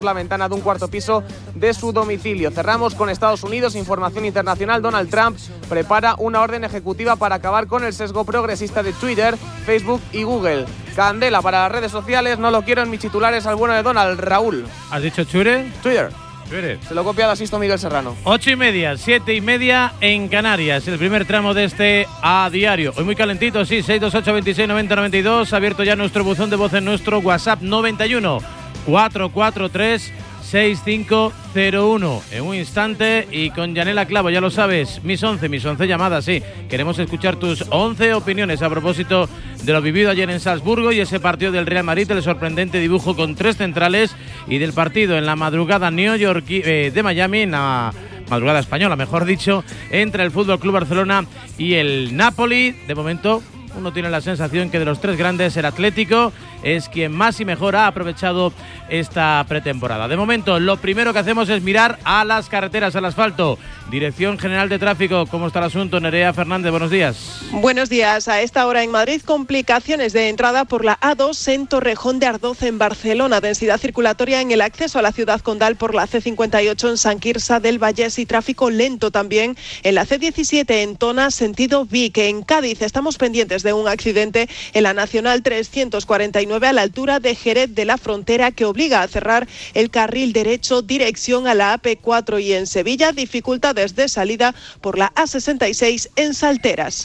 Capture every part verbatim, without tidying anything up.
la ventana de un cuarto piso de su domicilio. Cerramos con Estados Unidos. Información internacional. Donald Trump prepara una orden ejecutiva para acabar con el sesgo progresista de Twitter, Facebook y Google. Candela para las redes sociales. No lo quiero en mis titulares al bueno de Donald. Raúl. ¿Has dicho Twitter? Twitter. Twitter. Se lo copia de asisto Miguel Serrano. Ocho y media, siete y media en Canarias. El primer tramo de este A Diario. Hoy muy calentito, sí. seis dos ocho veintiséis noventa noventa y dos. Abierto ya nuestro buzón de voz en nuestro WhatsApp noventa y uno cuatro cuatro tres seis cinco cero uno. En un instante y con Yanela Clavo, ya lo sabes, mis once, mis once llamadas, sí. Queremos escuchar tus once opiniones a propósito de lo vivido ayer en Salzburgo y ese partido del Real Madrid, el sorprendente dibujo con tres centrales, y del partido en la madrugada New York eh, de Miami, en la madrugada española, mejor dicho, entre el F C Barcelona y el Napoli. De momento, uno tiene la sensación que de los tres grandes, el Atlético es quien más y mejor ha aprovechado esta pretemporada. De momento, lo primero que hacemos es mirar a las carreteras, al asfalto. Dirección General de Tráfico, ¿cómo está el asunto? Nerea Fernández, buenos días. Buenos días. A esta hora en Madrid, complicaciones de entrada por la A dos en Torrejón de Ardoz en Barcelona. Densidad circulatoria en el acceso a la ciudad condal por la C cincuenta y ocho en San Quirze del Vallés y tráfico lento también en la C diecisiete en Tona, sentido Vic. En Cádiz estamos pendientes de un accidente en la Nacional trescientos cuarenta y nueve a la altura de Jerez de la Frontera que obliga a cerrar el carril derecho dirección a la A P cuatro, y en Sevilla dificultades de salida por la A sesenta y seis en Salteras.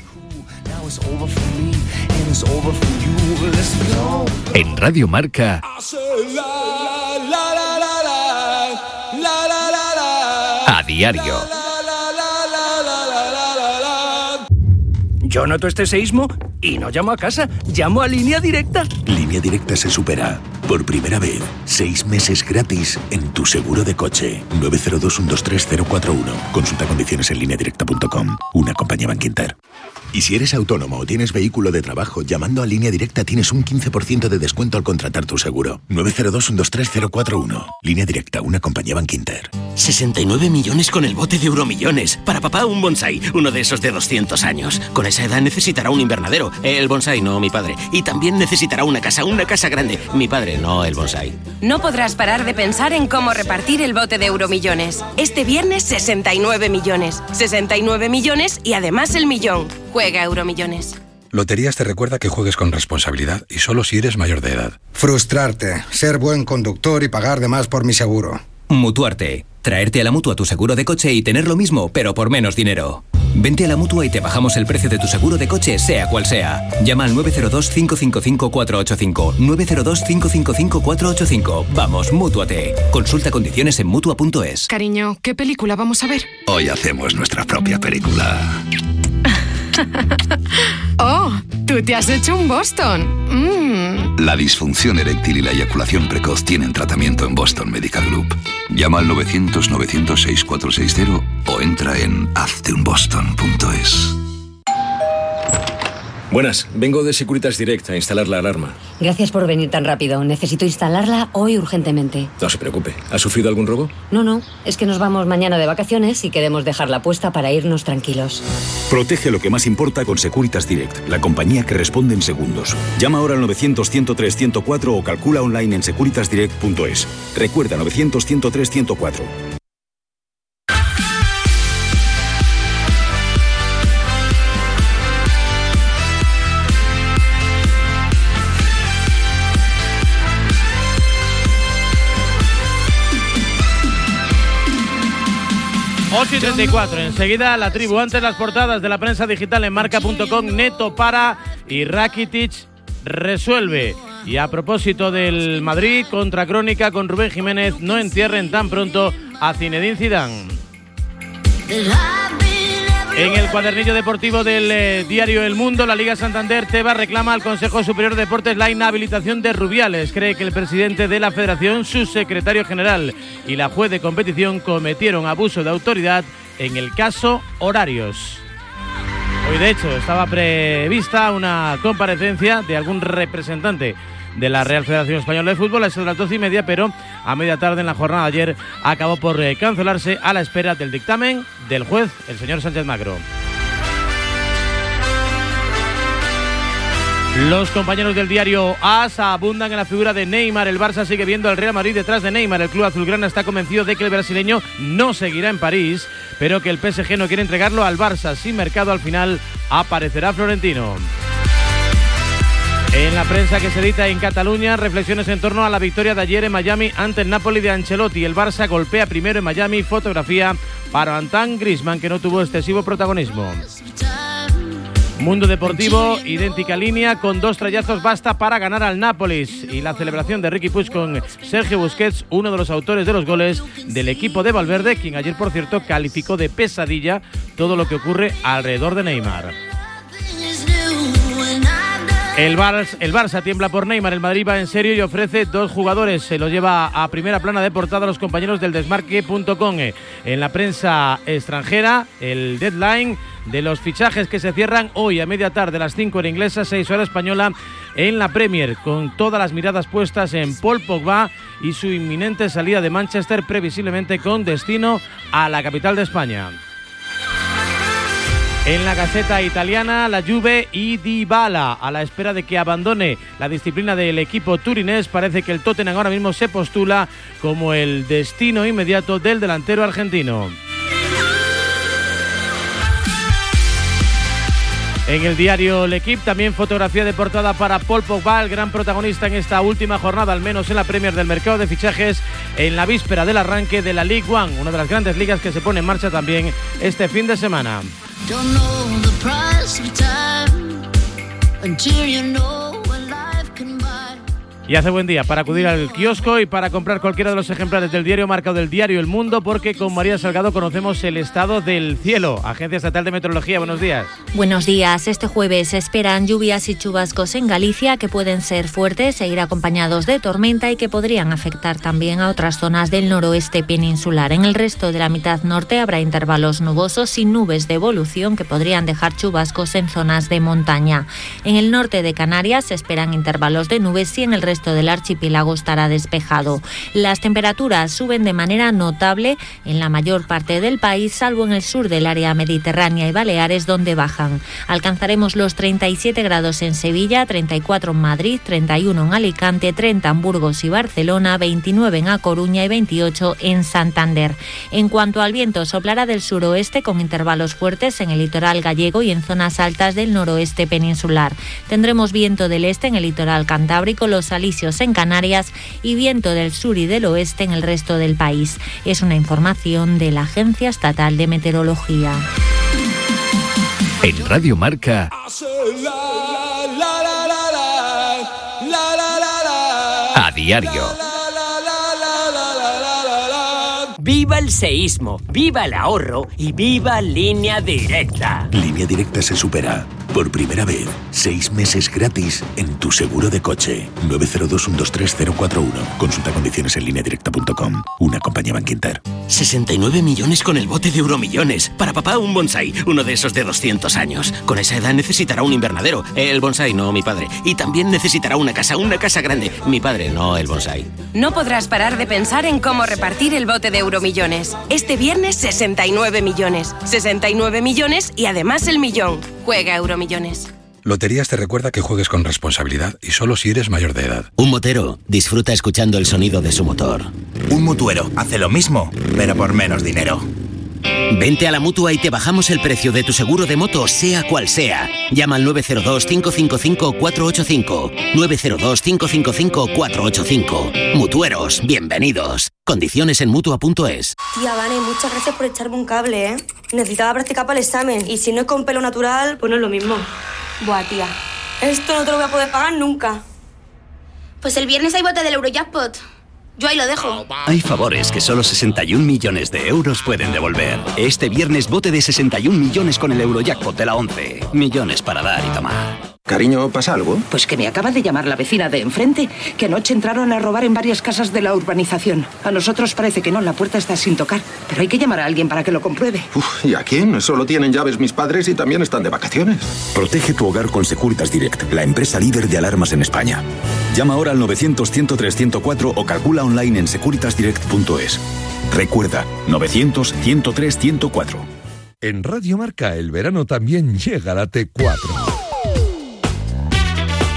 En Radio Marca, A Diario. Yo noto este seísmo y no llamo a casa, llamo a Línea Directa. Línea Directa se supera. Por primera vez, seis meses gratis en tu seguro de coche. nueve cero dos uno dos tres cero cuatro uno. Consulta condiciones en línea directa punto com. Una compañía Bankinter. Y si eres autónomo o tienes vehículo de trabajo, llamando a Línea Directa tienes un quince por ciento de descuento al contratar tu seguro. nueve cero dos uno dos tres cero cuatro uno. Línea Directa, una compañía Bankinter. sesenta y nueve millones con el bote de Euromillones. Para papá, un bonsai, uno de esos de doscientos años. Con esa edad necesitará un invernadero. El bonsai, no mi padre. Y también necesitará una casa, una casa grande. Mi padre, no el bonsai. No podrás parar de pensar en cómo repartir el bote de Euromillones. Este viernes, sesenta y nueve millones. sesenta y nueve millones y además el millón. Juega Euromillones. Loterías te recuerda que juegues con responsabilidad y solo si eres mayor de edad. Frustrarte, ser buen conductor y pagar de más por mi seguro. Mutuarte. Traerte a la Mutua tu seguro de coche y tener lo mismo, pero por menos dinero. Vente a la Mutua y te bajamos el precio de tu seguro de coche, sea cual sea. Llama al nueve cero dos cinco cinco cinco cuatro ocho cinco. nueve cero dos cinco cinco cinco cuatro ocho cinco. Vamos, Mútuate. Consulta condiciones en Mutua punto es. Cariño, ¿qué película vamos a ver? Hoy hacemos nuestra propia película. ¡Oh! ¡Tú te has hecho un Boston! Mm. La disfunción eréctil y la eyaculación precoz tienen tratamiento en Boston Medical Group. Llama al novecientos novecientos sesenta y cuatro sesenta o entra en hazte un boston punto es. Buenas, vengo de Securitas Direct a instalar la alarma. Gracias por venir tan rápido. Necesito instalarla hoy urgentemente. No se preocupe. ¿Ha sufrido algún robo? No, no. Es que nos vamos mañana de vacaciones y queremos dejarla puesta para irnos tranquilos. Protege lo que más importa con Securitas Direct, la compañía que responde en segundos. Llama ahora al novecientos ciento tres ciento cuatro o calcula online en securitas direct punto es. Recuerda, novecientos ciento tres ciento cuatro. ocho y treinta y cuatro, enseguida la tribu. Antes las portadas de la prensa digital en marca punto com. Neto para y Rakitic resuelve. Y a propósito del Madrid, contra Crónica con Rubén Jiménez, no entierren tan pronto a Zinedine Zidane. En el cuadernillo deportivo del eh, diario El Mundo, la Liga Santander, Tebas reclama al Consejo Superior de Deportes la inhabilitación de Rubiales. Cree que el presidente de la Federación, su secretario general y la juez de competición cometieron abuso de autoridad en el caso Horarios. Hoy, de hecho, estaba prevista una comparecencia de algún representante de la Real Federación Española de Fútbol a eso de las doce y media, pero a media tarde en la jornada de ayer acabó por eh, cancelarse a la espera del dictamen del juez, el señor Sánchez Macro. Los compañeros del diario AS abundan en la figura de Neymar. El Barça sigue viendo al Real Madrid detrás de Neymar. El club azulgrana está convencido de que el brasileño no seguirá en París, pero que el P S G no quiere entregarlo al Barça. Sin mercado, al final aparecerá Florentino. En la prensa que se edita en Cataluña, reflexiones en torno a la victoria de ayer en Miami ante el Napoli de Ancelotti. El Barça golpea primero en Miami. Fotografía para Antoine Griezmann, que no tuvo excesivo protagonismo. Mundo Deportivo, idéntica línea, con dos trayazos basta para ganar al Nápoles. Y la celebración de Riqui Puig con Sergio Busquets, uno de los autores de los goles del equipo de Valverde, quien ayer, por cierto, calificó de pesadilla todo lo que ocurre alrededor de Neymar. El, Bar- el Barça tiembla por Neymar, el Madrid va en serio y ofrece dos jugadores. Se lo lleva a primera plana de portada a los compañeros del desmarque punto com. En la prensa extranjera, el deadline de los fichajes que se cierran hoy a media tarde, a las cinco hora inglesa, seis hora española, en la Premier, con todas las miradas puestas en Paul Pogba y su inminente salida de Manchester, previsiblemente con destino a la capital de España. En la Gazzetta italiana, la Juve y Dybala, a la espera de que abandone la disciplina del equipo turinés. Parece que el Tottenham ahora mismo se postula como el destino inmediato del delantero argentino. En el diario L'Equipe, también fotografía de portada para Paul Pogba, el gran protagonista en esta última jornada, al menos en la Premier, del mercado de fichajes, en la víspera del arranque de la Ligue uno, una de las grandes ligas que se pone en marcha también este fin de semana. Y hace buen día para acudir al kiosco y para comprar cualquiera de los ejemplares del diario Marca o del diario El Mundo, porque con María Salgado conocemos el estado del cielo. Agencia Estatal de Meteorología, buenos días. Buenos días. Este jueves se esperan lluvias y chubascos en Galicia que pueden ser fuertes e ir acompañados de tormenta y que podrían afectar también a otras zonas del noroeste peninsular. En el resto de la mitad norte habrá intervalos nubosos sin nubes de evolución que podrían dejar chubascos en zonas de montaña. En el norte de Canarias se esperan intervalos de nubes y en el resto del archipiélago estará despejado. Las temperaturas suben de manera notable en la mayor parte del país, salvo en el sur del área mediterránea y Baleares, donde bajan. Alcanzaremos los treinta y siete grados en Sevilla, treinta y cuatro en Madrid, treinta y uno en Alicante, treinta en Burgos y Barcelona, veintinueve en A Coruña y veintiocho en Santander. En cuanto al viento, soplará del suroeste con intervalos fuertes en el litoral gallego y en zonas altas del noroeste peninsular. Tendremos viento del este en el litoral cantábrico, los alisios en Canarias y viento del sur y del oeste en el resto del país. Es una información de la Agencia Estatal de Meteorología. En Radio Marca, a diario. ¡Viva el seísmo! ¡Viva el ahorro! ¡Y viva Línea Directa! Línea Directa se supera. Por primera vez, seis meses gratis en tu seguro de coche. nueve cero dos, uno dos tres cero cuatro uno. Consulta condiciones en línea directa punto com. Una compañía Bankinter. sesenta y nueve millones con el bote de Euromillones. Para papá, un bonsai, uno de esos de doscientos años. Con esa edad necesitará un invernadero. El bonsai, no mi padre. Y también necesitará una casa, una casa grande. Mi padre, no el bonsai. No podrás parar de pensar en cómo repartir el bote de Euromillones. Este viernes, sesenta y nueve millones. sesenta y nueve millones y además el millón. Juega Euromillones. Loterías te recuerda que juegues con responsabilidad y solo si eres mayor de edad. Un motero disfruta escuchando el sonido de su motor. Un mutuero hace lo mismo, pero por menos dinero. Vente a la Mutua y te bajamos el precio de tu seguro de moto, sea cual sea. Llama al nueve cero dos, cinco cinco cinco, cuatro ocho cinco. nueve cero dos, cinco cinco cinco, cuatro ocho cinco. Mutueros, bienvenidos. Condiciones en Mutua punto es. Tía, Vane, muchas gracias por echarme un cable, ¿eh? Necesitaba practicar para el examen. Y si no es con pelo natural, pues no es lo mismo. Buah, tía, esto no te lo voy a poder pagar nunca. Pues el viernes hay bote del Eurojackpot. Yo ahí lo dejo. Hay favores que solo sesenta y un millones de euros pueden devolver. Este viernes bote de sesenta y un millones con el Eurojackpot de la once. Millones para dar y tomar. Cariño, ¿pasa algo? Pues que me acaba de llamar la vecina de enfrente, que anoche entraron a robar en varias casas de la urbanización. A nosotros parece que no, la puerta está sin tocar, pero hay que llamar a alguien para que lo compruebe. Uf, ¿y a quién? Solo tienen llaves mis padres y también están de vacaciones. Protege tu hogar con Securitas Direct, la empresa líder de alarmas en España. Llama ahora al novecientos, ciento tres, ciento cuatro o calcula online en securitas direct punto es. Recuerda, novecientos, ciento tres, ciento cuatro. En Radio Marca el verano también llega a la T cuatro.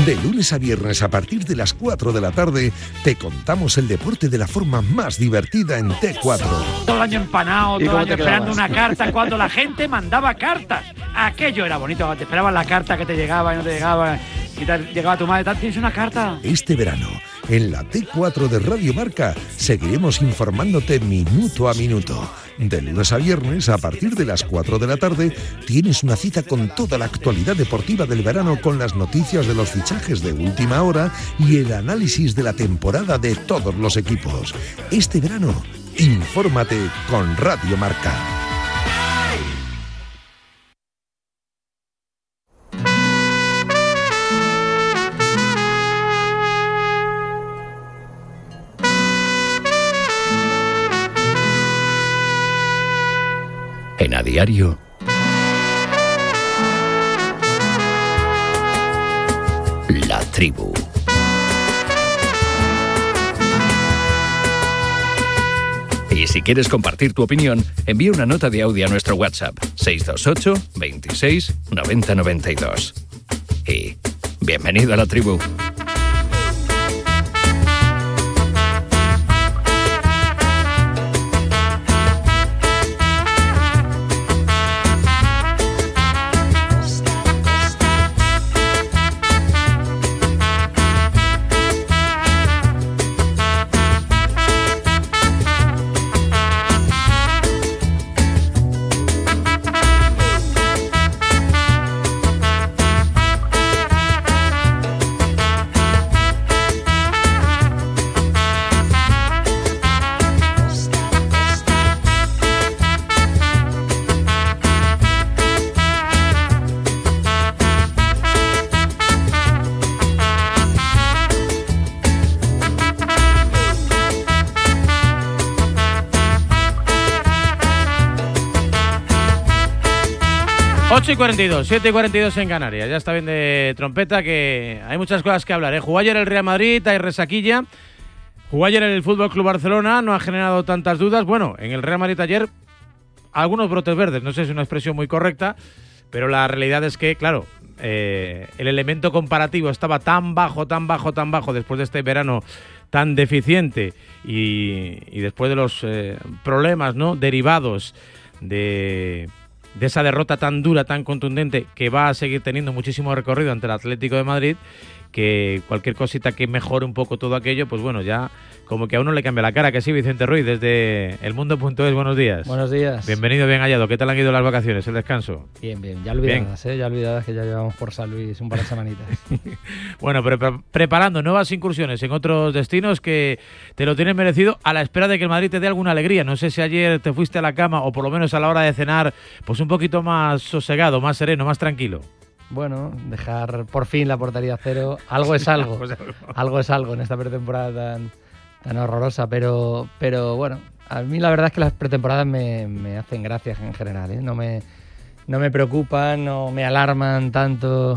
De lunes a viernes a partir de las cuatro de la tarde te contamos el deporte de la forma más divertida en T cuatro. Todo el año empanado, todo el año esperando una carta, cuando la gente mandaba cartas. Aquello era bonito, te esperaban la carta que te llegaba y no te llegaba, y te llegaba tu madre, ¿tienes una carta? Este verano, en la T cuatro de Radio Marca, seguiremos informándote minuto a minuto. De lunes a viernes, a partir de las cuatro de la tarde, tienes una cita con toda la actualidad deportiva del verano, con las noticias de los fichajes de última hora y el análisis de la temporada de todos los equipos. Este verano, infórmate con Radio Marca. En A Diario, La Tribu. Y si quieres compartir tu opinión, envía una nota de audio a nuestro WhatsApp seis dos ocho, veintiséis, noventa, noventa y dos. Y bienvenido a La Tribu. ocho y cuarenta y dos, siete y cuarenta y dos en Canarias. Ya está bien de trompeta, que hay muchas cosas que hablar, ¿eh? Jugó ayer el Real Madrid, hay resaquilla. Jugó ayer el Fútbol Club Barcelona, no ha generado tantas dudas. Bueno, en el Real Madrid ayer, algunos brotes verdes, no sé si es una expresión muy correcta, pero la realidad es que, claro, eh, el elemento comparativo estaba tan bajo, tan bajo, tan bajo después de este verano tan deficiente y, y después de los eh, problemas, ¿no?, derivados de... de esa derrota tan dura, tan contundente, que va a seguir teniendo muchísimo recorrido ante el Atlético de Madrid, que cualquier cosita que mejore un poco todo aquello, pues bueno, ya como que a uno le cambia la cara. Que sí, Vicente Ruiz, desde elmundo punto es, buenos días. Buenos días. Bienvenido, bien hallado. ¿Qué tal han ido las vacaciones, el descanso? Bien, bien, ya olvidadas, ¿eh? Ya olvidadas que ya llevamos por San Luis un par de semanitas. Bueno, pre preparando nuevas incursiones en otros destinos que te lo tienes merecido, a la espera de que el Madrid te dé alguna alegría. No sé si ayer te fuiste a la cama, o por lo menos a la hora de cenar, pues un poquito más sosegado, más sereno, más tranquilo. Bueno, dejar por fin la portería a cero, algo es algo, algo es algo en esta pretemporada tan, tan horrorosa, pero, pero bueno, a mí la verdad es que las pretemporadas me, me hacen gracia en general, ¿eh? No me, no me preocupan, no me alarman tanto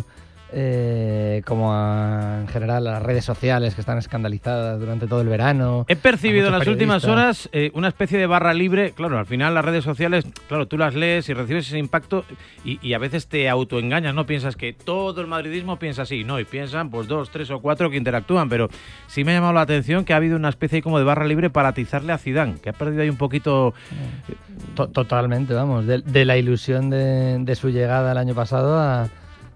eh, como a, en general las redes sociales, que están escandalizadas durante todo el verano. He percibido en las últimas horas eh, una especie de barra libre. Claro, al final las redes sociales, claro, tú las lees y recibes ese impacto y, y a veces te autoengañas, ¿no? Piensas que todo el madridismo piensa así, ¿no? Y piensan pues dos, tres o cuatro que interactúan, pero sí me ha llamado la atención que ha habido una especie como de barra libre para atizarle a Zidane, que ha perdido ahí un poquito... Totalmente, vamos, de, de la ilusión de, de su llegada el año pasado a...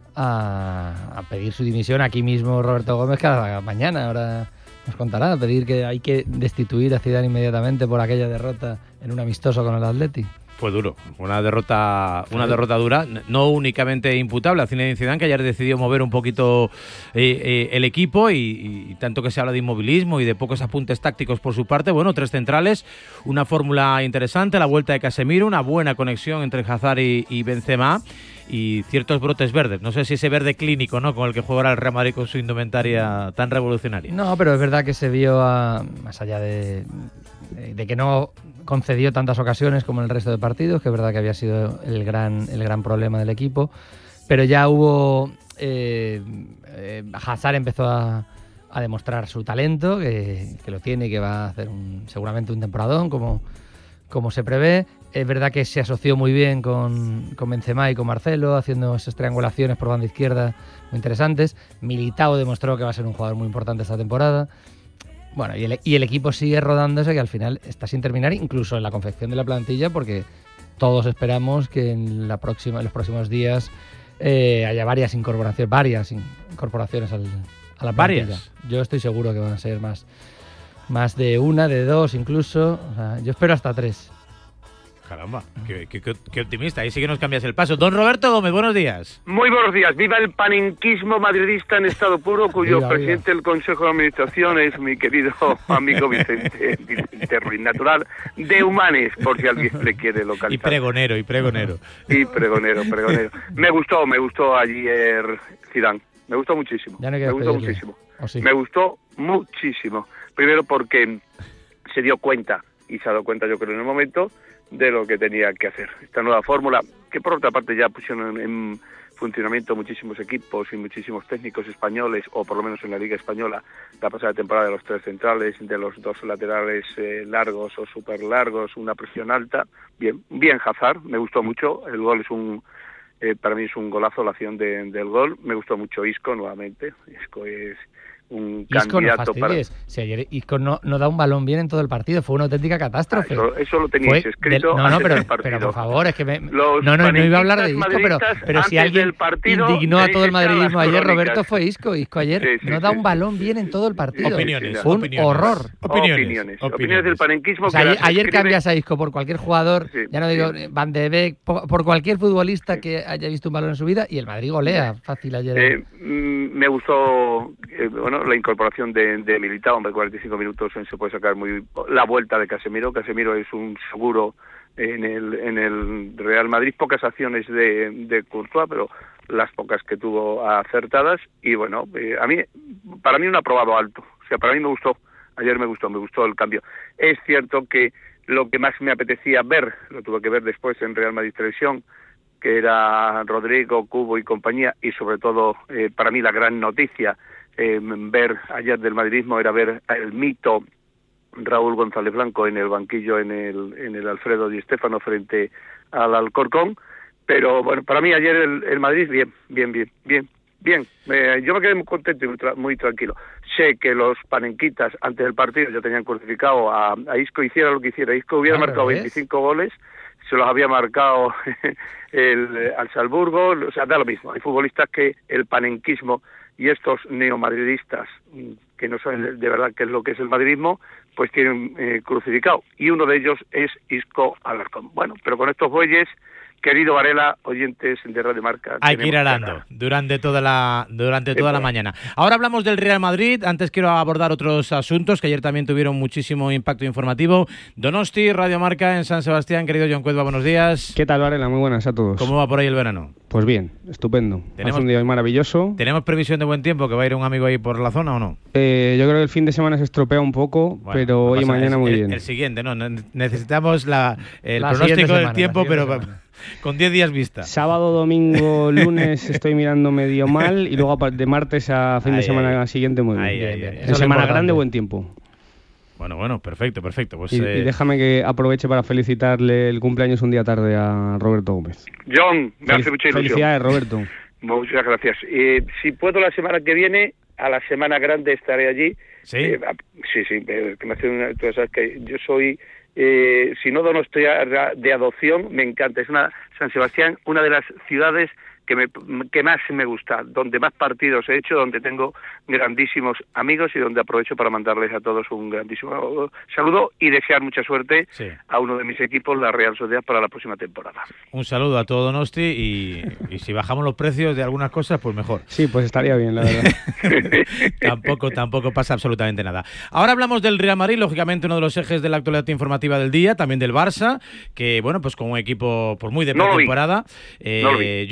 A, a pedir su dimisión aquí mismo Roberto Gómez cada mañana. Ahora nos contará, a pedir que hay que destituir a Zidane inmediatamente por aquella derrota en un amistoso con el Atleti. Fue duro, una derrota una derrota dura, no únicamente imputable a Zinedine Zidane, que ayer decidió mover un poquito eh, eh, el equipo y, y tanto que se habla de inmovilismo y de pocos apuntes tácticos por su parte. Bueno, tres centrales, una fórmula interesante, la vuelta de Casemiro, una buena conexión entre Hazard y, y Benzema y ciertos brotes verdes. No sé si ese verde clínico, ¿no?, con el que jugará el Real Madrid con su indumentaria tan revolucionaria. No, pero es verdad que se vio, a, más allá de, de que no concedió tantas ocasiones como en el resto de partidos, que es verdad que había sido el gran, el gran problema del equipo, pero ya hubo... Eh, eh, Hazard empezó a, a demostrar su talento, que, que lo tiene y que va a hacer un, seguramente un temporadón, como, como se prevé. Es verdad que se asoció muy bien con, con Benzema y con Marcelo, haciendo esas triangulaciones por banda izquierda muy interesantes. Militao demostró que va a ser un jugador muy importante esta temporada. Bueno, y el, y el equipo sigue rodándose, que al final está sin terminar, incluso en la confección de la plantilla, porque todos esperamos que en, la próxima, en los próximos días eh, haya varias incorporaciones, varias incorporaciones al, a la plantilla. ¿Varias? Yo estoy seguro que van a ser más, más de una, de dos incluso. O sea, yo espero hasta tres. Caramba, qué, qué, qué optimista. Ahí sí que nos cambias el paso. Don Roberto Gómez, buenos días. Muy buenos días. Viva el panenquismo madridista en estado puro, cuyo viva, presidente viva. del Consejo de Administración es mi querido amigo Vicente, Vicente Ruiz, natural de Humanes, por si alguien le quiere localizar. Y pregonero, y pregonero. Y pregonero, pregonero. Me gustó, me gustó ayer Zidane. Me gustó muchísimo. Ya no me gustó pedirle. muchísimo. ¿O sí? Me gustó muchísimo. Primero porque se dio cuenta, y se ha dado cuenta yo creo en el momento, de lo que tenía que hacer. Esta nueva fórmula, que por otra parte ya pusieron en, en funcionamiento muchísimos equipos y muchísimos técnicos españoles, o por lo menos en la Liga Española, la pasada temporada, de los tres centrales, de los dos laterales eh, largos o súper largos, una presión alta. Bien, bien Hazard, me gustó mucho. El gol es un, eh, para mí es un golazo, la acción de, del gol. Me gustó mucho Isco nuevamente. Isco es un Isco, candidato no para... Si ayer Isco no, no da un balón bien en todo el partido, fue una auténtica catástrofe. Ah, eso, eso lo teníais fue escrito del, no, antes no, pero, del partido. pero por favor, es que me, Los no, no, no iba a hablar de Isco, pero, pero si alguien partido, indignó a todo el madridismo ayer, crónicas. Roberto, fue Isco. Isco ayer sí, sí, no da sí, un balón bien en todo el partido. Opiniones, fue un opiniones. horror. Opiniones, opiniones, opiniones del panenquismo. O sea, que ayer, ayer escribe... cambias a Isco por cualquier jugador, sí, ya no digo sí. Van de Beek, por, por cualquier futbolista sí. que haya visto un balón en su vida, y el Madrid golea fácil ayer. Eh, me gustó eh, bueno, la incorporación de, de Militao, hombre, cuarenta y cinco minutos se puede sacar muy la vuelta de Casemiro. Casemiro es un seguro en el en el Real Madrid. Pocas acciones de, de Courtois, pero las pocas que tuvo acertadas. Y bueno, eh, a mí para mí un aprobado alto. O sea, para mí me gustó. Ayer me gustó, me gustó el cambio. Es cierto que lo que más me apetecía ver, lo tuve que ver después en Real Madrid Televisión, que era Rodrigo, Cubo y compañía, y sobre todo, eh, para mí la gran noticia, Eh, ver ayer del madridismo era ver el mito Raúl González Blanco en el banquillo en el en el Alfredo Di Stéfano frente al Alcorcón. Pero bueno, para mí ayer el, el Madrid bien, bien, bien, bien, bien. Eh, yo me quedé muy contento y muy, tra- muy tranquilo. Sé que los panenquitas antes del partido ya tenían crucificado a, a Isco, hiciera lo que hiciera. Isco hubiera claro, marcado ¿ves? veinticinco goles, se los había marcado el al Salzburgo, o sea, da lo mismo. Hay futbolistas que el panenquismo y estos neomadridistas, que no saben de verdad qué es lo que es el madridismo, pues tienen eh, crucificado. Y uno de ellos es Isco Alarcón. Bueno, pero con estos bueyes, querido Varela, oyentes de Radio Marca, hay que ir arando durante toda la durante toda la mañana. Ahora hablamos del Real Madrid. Antes quiero abordar otros asuntos que ayer también tuvieron muchísimo impacto informativo. Donosti, Radio Marca en San Sebastián. Querido John Cuedva, buenos días. ¿Qué tal, Varela? Muy buenas a todos. ¿Cómo va por ahí el verano? Pues bien, estupendo. ¿Tenemos, Hace un día maravilloso. ¿Tenemos previsión de buen tiempo? ¿Que va a ir un amigo ahí por la zona o no? Eh, yo creo que el fin de semana se estropea un poco, bueno, pero no hoy y mañana el, muy el, bien. El siguiente, ¿no? Necesitamos la, el la pronóstico del semana, tiempo, pero semana. Con diez días vista. Sábado, domingo, lunes estoy mirando medio mal, y luego de martes a fin ay, de semana ay, siguiente muy bien. Ay, ay, ay, en semana grande, buen tiempo. Bueno, bueno, perfecto, perfecto. Pues, y, eh... y déjame que aproveche para felicitarle el cumpleaños un día tarde a Roberto Gómez. John, me Fel- hace mucha ilusión. Felicidades, Roberto. Muchas gracias. Eh, si puedo la semana que viene, a la semana grande estaré allí. Sí, eh, sí, sí. Eh, que me hace una, tú sabes que yo soy, eh, si no donostiarra de adopción, me encanta. Es una San Sebastián, una de las ciudades que me que más me gusta, donde más partidos he hecho, donde tengo grandísimos amigos y donde aprovecho para mandarles a todos un grandísimo saludo y desear mucha suerte sí. a uno de mis equipos, la Real Sociedad, para la próxima temporada. Un saludo a todo Donosti y, y si bajamos los precios de algunas cosas, pues mejor. Sí, pues estaría bien, la verdad. tampoco, tampoco pasa absolutamente nada. Ahora hablamos del Real Madrid, lógicamente uno de los ejes de la actualidad informativa del día, también del Barça, que bueno, pues con un equipo pues muy de pretemporada. No eh, yo he visto el resumen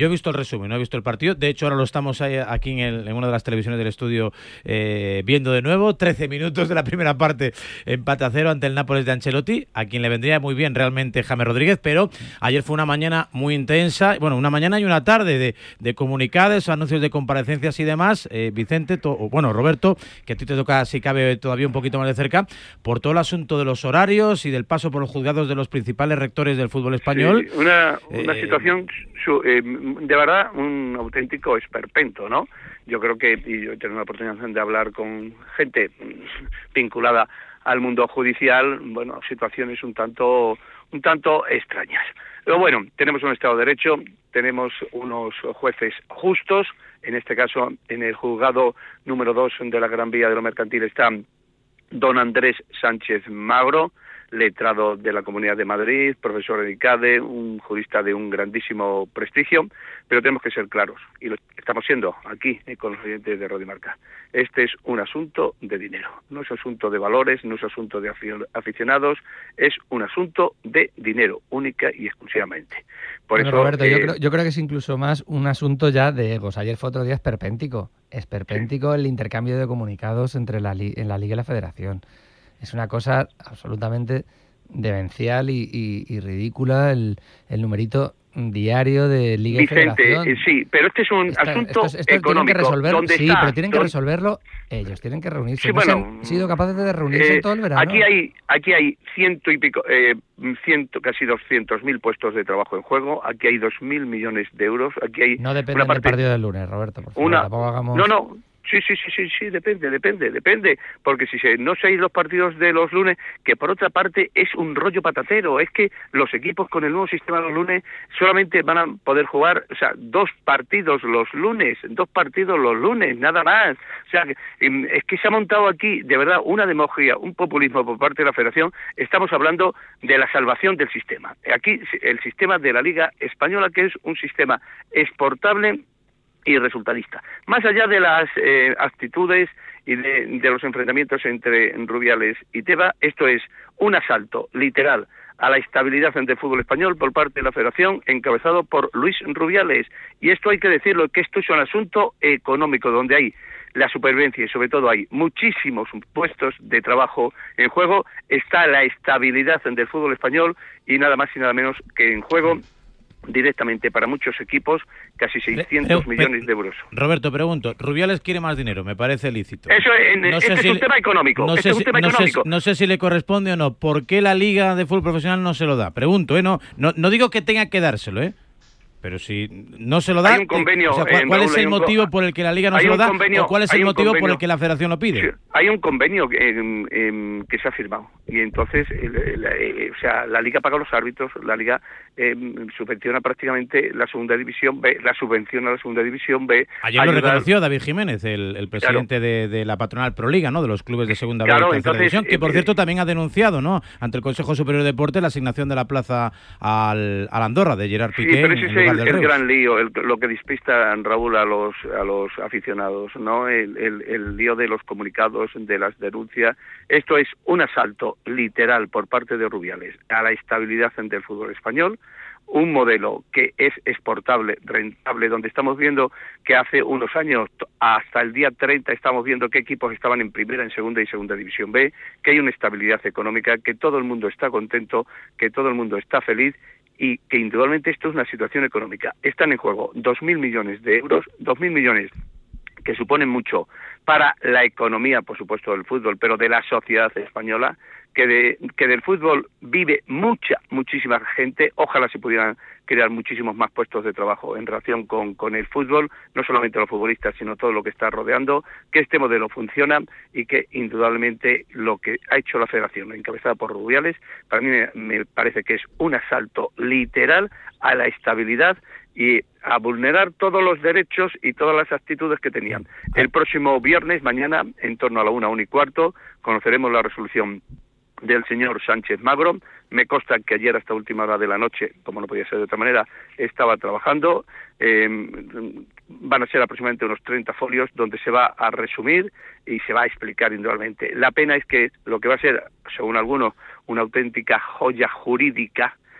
resumen, no he visto el partido, de hecho ahora lo estamos ahí, aquí en, el, en una de las televisiones del estudio eh, viendo de nuevo, trece minutos de la primera parte, empate a cero ante el Nápoles de Ancelotti, a quien le vendría muy bien realmente James Rodríguez, pero ayer fue una mañana muy intensa, bueno, una mañana y una tarde de, de comunicados, anuncios de comparecencias y demás, eh, Vicente, to, bueno, Roberto, que a ti te toca, si cabe, todavía un poquito más de cerca, por todo el asunto de los horarios y del paso por los juzgados de los principales rectores del fútbol español. Sí, una, una eh, situación, su, eh, de verdad, un auténtico esperpento, ¿no? Yo creo que, y yo he tenido la oportunidad de hablar con gente vinculada al mundo judicial, bueno, situaciones un tanto, un tanto extrañas. Pero bueno, tenemos un Estado de Derecho, tenemos unos jueces justos, en este caso, en el juzgado número dos de la Gran Vía de lo Mercantil está don Andrés Sánchez Magro, letrado de la Comunidad de Madrid, profesor en ICADE, un jurista de un grandísimo prestigio, pero tenemos que ser claros, y lo estamos siendo aquí eh, con los oyentes de Radio Marca. Este es un asunto de dinero, no es asunto de valores, no es asunto de aficionados, es un asunto de dinero, única y exclusivamente. Por bueno, eso, Roberto, eh, yo, creo, yo creo que es incluso más un asunto ya de egos. Ayer fue otro día esperpéntico, esperpéntico el intercambio de comunicados entre la, en la Liga y la Federación. Es una cosa absolutamente demencial y, y, y ridícula el, el numerito diario de Liga Vicente, y Federación. Eh, sí, pero este es un Esta, asunto esto, esto económico. Tienen que resolver, ¿Dónde sí, está? pero tienen que ¿Dónde? resolverlo ellos, tienen que reunirse. Sí, no bueno, se han sido capaces de reunirse eh, todo el verano. Aquí hay, aquí hay ciento y pico, eh, ciento, casi doscientos mil puestos de trabajo en juego, aquí hay dos mil millones de euros, aquí hay... No depende parte, del partido del lunes, Roberto, por favor, una, tampoco hagamos... No, no... Sí, sí, sí, sí, sí, depende, depende, depende, porque si se, no se hay los partidos de los lunes, que por otra parte es un rollo patatero, es que los equipos con el nuevo sistema de los lunes solamente van a poder jugar, o sea, dos partidos los lunes, dos partidos los lunes, nada más, o sea, es que se ha montado aquí, de verdad, una demagogia, un populismo por parte de la Federación, estamos hablando de la salvación del sistema, aquí el sistema de la Liga Española, que es un sistema exportable y resultadista. Más allá de las eh, actitudes y de, de los enfrentamientos entre Rubiales y Tebas, esto es un asalto literal a la estabilidad del fútbol español por parte de la Federación, encabezado por Luis Rubiales. Y esto hay que decirlo, que esto es un asunto económico, donde hay la supervivencia y sobre todo hay muchísimos puestos de trabajo en juego, está la estabilidad del fútbol español y nada más y nada menos que en juego directamente para muchos equipos casi seiscientos pero, millones pero, de euros. Roberto, pregunto, Rubiales quiere más dinero, me parece lícito. Eso en, no este es si un le, tema económico. No, este sé es un si, tema no, económico. Sé, no sé si le corresponde o no. ¿Por qué la Liga de Fútbol Profesional no se lo da? Pregunto, ¿eh? No, no, no digo que tenga que dárselo, ¿eh? Pero si no se lo da, hay un convenio, o sea, ¿cuál, cuál en es Raúl, el motivo por el que la Liga no se lo da? Convenio, ¿O cuál es el motivo convenio, por el que la Federación lo pide? Sí, hay un convenio que, eh, eh, que se ha firmado y entonces, eh, la, eh, o sea, la Liga paga a los árbitros, la Liga eh, subvenciona prácticamente la Segunda División B, la subvenciona la Segunda División B. Ayer ayudar... lo reconoció David Jiménez, el, el presidente claro. de, de la patronal Proliga, ¿no? De los clubes de Segunda B claro, y Tercera entonces, División, que por eh, cierto también ha denunciado, ¿no? Ante el Consejo Superior de Deporte la asignación de la plaza al, al Andorra de Gerard Piqué. Sí, pero ese en es lugar el, del el Reus. gran lío, el, lo que despista Raúl a los a los aficionados, ¿no? El, el, el lío de los comunicados, de las denuncias. Esto es un asalto literal por parte de Rubiales a la estabilidad del fútbol español, un modelo que es exportable, rentable, donde estamos viendo que hace unos años, hasta el día treinta, estamos viendo qué equipos estaban en primera, en segunda y segunda división B, que hay una estabilidad económica, que todo el mundo está contento, que todo el mundo está feliz, y que indudablemente esto es una situación económica. Están en juego dos mil millones de euros, dos mil millones que suponen mucho para la economía, por supuesto, del fútbol, pero de la sociedad española, que, de, que del fútbol vive mucha, muchísima gente. Ojalá se pudieran crear muchísimos más puestos de trabajo en relación con, con el fútbol, no solamente los futbolistas, sino todo lo que está rodeando, que este modelo funciona y que indudablemente lo que ha hecho la Federación, encabezada por Rubiales, para mí me, me parece que es un asalto literal a la estabilidad y a vulnerar todos los derechos y todas las actitudes que tenían. El próximo viernes, mañana, en torno a la una, una y cuarto, conoceremos la resolución del señor Sánchez Magro. Me consta que ayer hasta última hora de la noche, como no podía ser de otra manera, estaba trabajando. Eh, van a ser aproximadamente unos treinta folios donde se va a resumir y se va a explicar individualmente. La pena es que lo que va a ser, según algunos, una auténtica joya jurídica,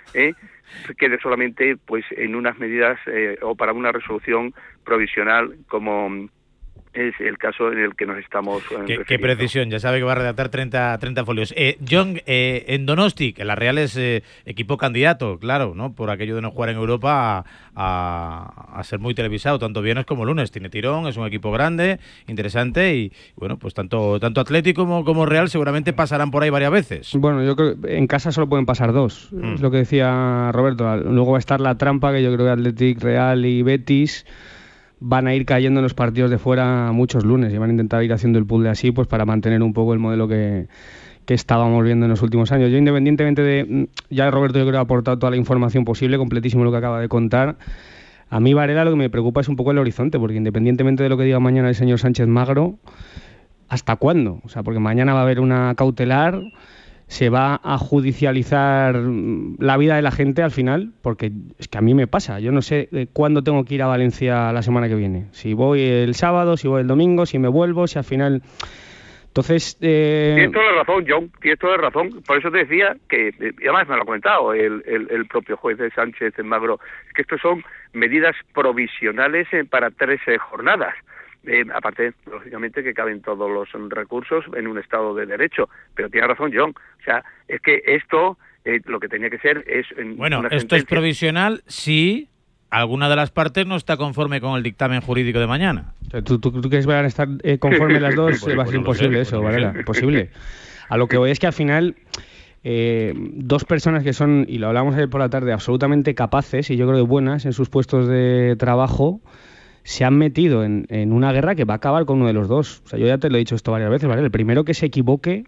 ¿eh? quede solamente pues en unas medidas eh, o para una resolución provisional como es el caso en el que nos estamos eh, qué, qué precisión, ya sabe que va a redactar treinta, treinta folios. Eh, John, eh, en Donosti, que la Real es eh, equipo candidato, claro, ¿no? Por aquello de no jugar en Europa a, a, a ser muy televisado, tanto viernes como lunes. Tiene tirón, es un equipo grande, interesante y, bueno, pues tanto tanto Atlético como, como Real seguramente pasarán por ahí varias veces. Bueno, yo creo que en casa solo pueden pasar dos, mm. es lo que decía Roberto. Luego va a estar la trampa, que yo creo que Atlético, Real y Betis van a ir cayendo en los partidos de fuera muchos lunes y van a intentar ir haciendo el puzzle así, pues para mantener un poco el modelo que, que estábamos viendo en los últimos años. Yo, independientemente de... Ya Roberto yo creo que ha aportado toda la información posible, completísimo lo que acaba de contar. A mí, Varela, lo que me preocupa es un poco el horizonte, porque independientemente de lo que diga mañana el señor Sánchez Magro, ¿hasta cuándo? O sea, porque mañana va a haber una cautelar, se va a judicializar la vida de la gente al final, porque es que a mí me pasa, yo no sé cuándo tengo que ir a Valencia la semana que viene, si voy el sábado, si voy el domingo, si me vuelvo, si al final... Entonces... Eh... Tienes toda la razón, John, tienes toda la razón, por eso te decía que, y además me lo ha comentado el, el, el propio juez de Sánchez Magro, que estos son medidas provisionales para tres eh, jornadas. Eh, aparte, lógicamente, que caben todos los recursos en un Estado de Derecho. Pero tiene razón, John. O sea, es que esto, eh, lo que tenía que ser es... En bueno, una esto sentencia. Es provisional si alguna de las partes no está conforme con el dictamen jurídico de mañana. ¿Tú, tú, tú crees que van a estar eh, conforme las dos? Va a ser imposible eso, Varela. Imposible. A lo que voy es que al final... Eh, dos personas que son, y lo hablamos ayer por la tarde, absolutamente capaces y yo creo que buenas en sus puestos de trabajo, se han metido en, en una guerra que va a acabar con uno de los dos. O sea, yo ya te lo he dicho esto varias veces, ¿vale? El primero que se equivoque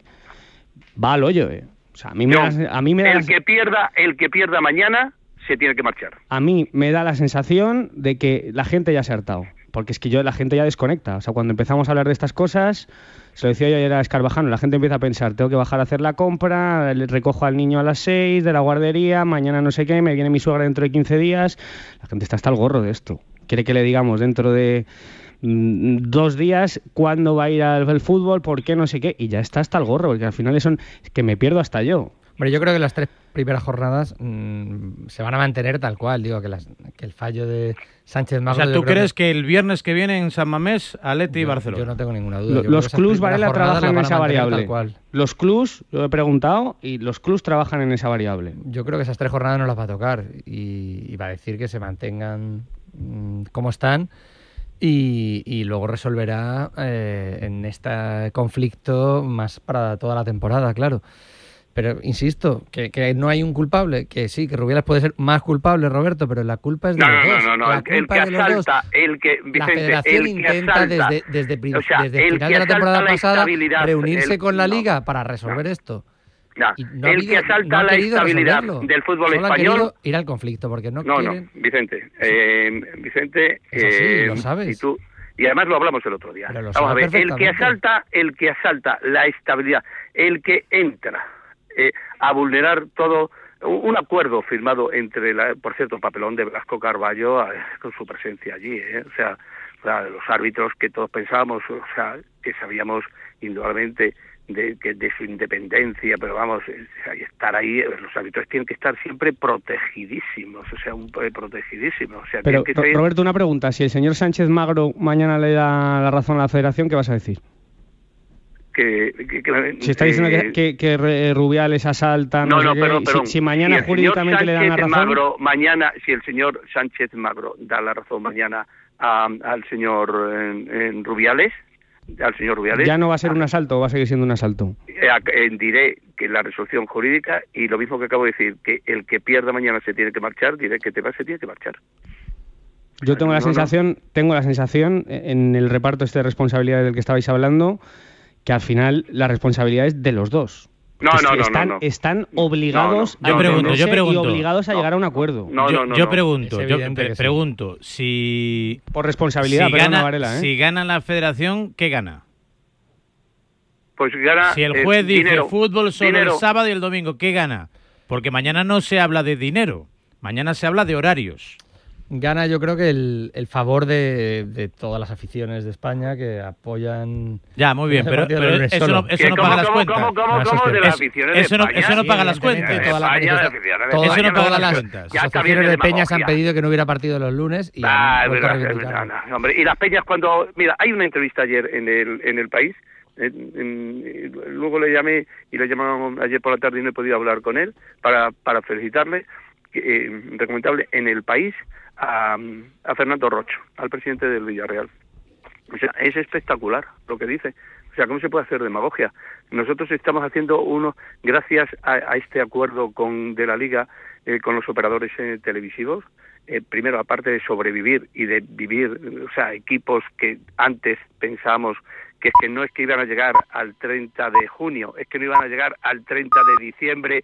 va al hoyo, ¿eh? O sea, a mí me no, da, a mí me da el la, que pierda, el que pierda mañana se tiene que marchar. A mí me da la sensación de que la gente ya se ha hartado, porque es que yo la gente ya desconecta. O sea, cuando empezamos a hablar de estas cosas, se lo decía yo ayer a Escarbajano, la gente empieza a pensar, tengo que bajar a hacer la compra, le recojo al niño a las seis de la guardería, mañana no sé qué, me viene mi suegra dentro de quince días. La gente está hasta el gorro de esto. Quiere que le digamos dentro de mmm, dos días cuándo va a ir al, al fútbol, por qué, no sé qué, y ya está hasta el gorro, porque al final son es que me pierdo hasta yo. Hombre, yo creo que las tres primeras jornadas mmm, se van a mantener tal cual, digo, que, las, que el fallo de Sánchez Magro... O sea, ¿tú crees que... que el viernes que viene en San Mamés, Atleti y Barcelona? Yo no tengo ninguna duda. Lo, los clubs, Varela, trabajan en esa variable. Los clubs, lo he preguntado, y los clubs trabajan en esa variable. Yo creo que esas tres jornadas no las va a tocar y, y va a decir que se mantengan mmm, como están y, y luego resolverá eh, en este conflicto más para toda la temporada, claro. Pero insisto, que, que no hay un culpable, que sí, que Rubiales puede ser más culpable, Roberto, pero la culpa es de no, los no, dos. No, no, no, la el, el que asalta, el que, Vicente, la Federación el intenta asalta, desde, desde, o sea, desde el final de la temporada la pasada reunirse el, con la no, Liga para resolver no, esto. No, no el habido, que asalta no la estabilidad del fútbol Solo español... ir al conflicto, porque no No, quieren... no, Vicente, eh, Vicente... Es así, eh, lo sabes. Y tú... Y además lo hablamos el otro día. Vamos a ver, el que asalta, el que asalta la estabilidad, el que entra eh, a vulnerar todo un acuerdo firmado entre, la, por cierto, papelón de Blasco Carballo eh, con su presencia allí, eh, o sea, o sea, los árbitros que todos pensábamos, o sea, que sabíamos indudablemente de, que de su independencia, pero vamos, estar ahí, los árbitros tienen que estar siempre protegidísimos, o sea, un, protegidísimos. O sea, pero, que ser... Roberto, una pregunta, si el señor Sánchez Magro mañana le da la razón a la Federación, ¿qué vas a decir? Que, que, que, si está diciendo eh, que, que, que Rubiales asalta, no, no, sé no perdón, qué, perdón. Si, si mañana si jurídicamente le dan la razón... Magro, mañana, si el señor Sánchez Magro da la razón mañana a, al señor en, en Rubiales, al señor Rubiales... ¿Ya no va a ser un asalto o va a seguir siendo un asalto? Eh, eh, diré que la resolución jurídica, y lo mismo que acabo de decir, que el que pierda mañana se tiene que marchar, diré que te va, se tiene que marchar. Yo tengo la no, sensación, no. tengo la sensación, en el reparto este de responsabilidades del que estabais hablando, que al final la responsabilidad es de los dos. No, no, no, están, no, no. Están obligados no, no. Yo a pregunto, yo pregunto. y obligados a no. llegar a un acuerdo. No, yo, no, no, yo no. pregunto, yo pre sí. pregunto, si... Por responsabilidad, si pero gana, no, Varela, ¿eh? si gana la Federación, ¿qué gana? Pues gana... Si el juez eh, dice dinero, fútbol solo dinero. el sábado y el domingo, ¿qué gana? Porque mañana no se habla de dinero, mañana se habla de horarios. Gana yo creo que el, el favor de, de todas las aficiones de España que apoyan... Ya, muy bien, pero, pero eso no, eso no paga las cuentas. ¿Cómo, cómo, cómo, cómo de las aficiones eso, de no, eso no paga las cuentas. Toda la España, todas eso no paga las, las las cuentas. Las asociaciones de peñas han pedido que no hubiera partido los lunes y ah, han vuelto a verdad, reivindicar. verdad, no, hombre, y las peñas cuando... Mira, hay una entrevista ayer en el, en el País, en, en, luego le llamé y le llamamos ayer por la tarde y no he podido hablar con él para, para felicitarle, eh, recomendable, en el País, a, a Fernando Rocho, al presidente del Villarreal. O sea, es espectacular lo que dice. O sea, ¿cómo se puede hacer demagogia? Nosotros estamos haciendo uno, gracias a, a este acuerdo con de la Liga eh, con los operadores eh, televisivos, eh, primero, aparte de sobrevivir y de vivir, o sea, equipos que antes pensábamos que es que no es que iban a llegar al treinta de junio, es que no iban a llegar al treinta de diciembre